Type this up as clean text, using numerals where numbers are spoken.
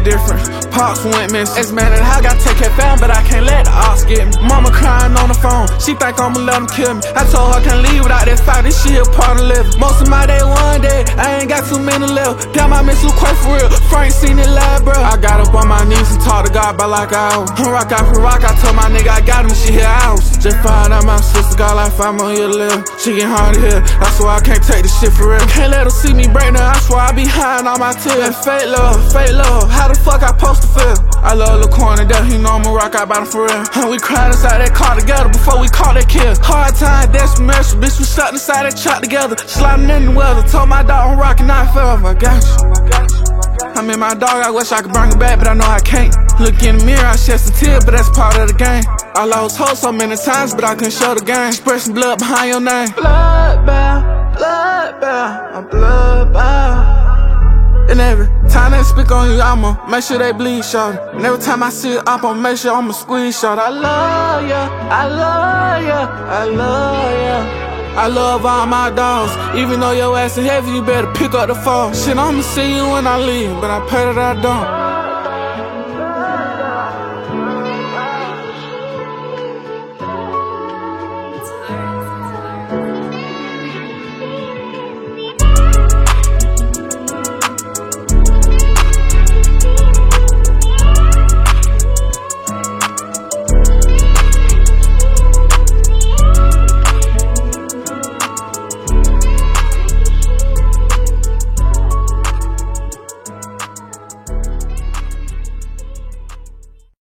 different. Pops went missing. Ex-man in the house, gotta take care of fam, but I can't let the ops get me. Mama crying on the phone, she think I'ma let them kill me. I told her I can't leave without that fight, this shit a part of living. Most of my day one day, I ain't got too many left. Damn, I miss Luke Quay for real. Frank seen it live, bro. I got up on my knees and talked to God by like an hour. Rock out for rock, I told my nigga I got him, she hit hours. Just found out my sister got like 5 more years left. She get hard to hear, I swear I can't take this shit for real. Can't let her see me break now, I swear I be high on all my tears. Fake love, how the fuck I supposed to feel? I love Lil Corny, that he know I'ma rock out by the for real. And we cried inside that car together before we caught that kill. Hard time, desperation, bitch, we stuck inside that truck together. Sliding in the weather, told my dog I'm rocking out forever. I got you. I mean my dog, I wish I could bring her back, but I know I can't. Look in the mirror, I shed some tears, but that's part of the game. I lost hope so many times, but I couldn't show the game. Expressing blood behind your name. Bloodbound, I'm bloodbound. And every time they speak on you, I'ma make sure they bleed, shorty. And every time I see it, I'ma make sure I'ma squeeze, shorty. I love ya, I love ya, I love ya. I love all my dogs. Even though your ass is heavy, you better pick up the phone. Shit, I'ma see you when I leave, but I pray that I don't.